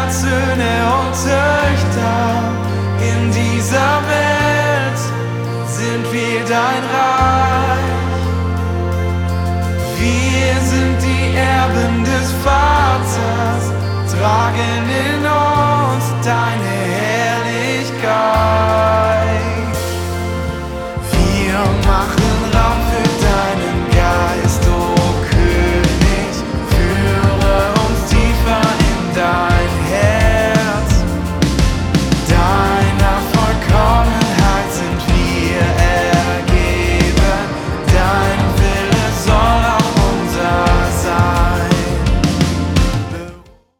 als Söhne und Töchter in dieser Welt sind wir dein Reich. Wir sind die Erben des Vaters.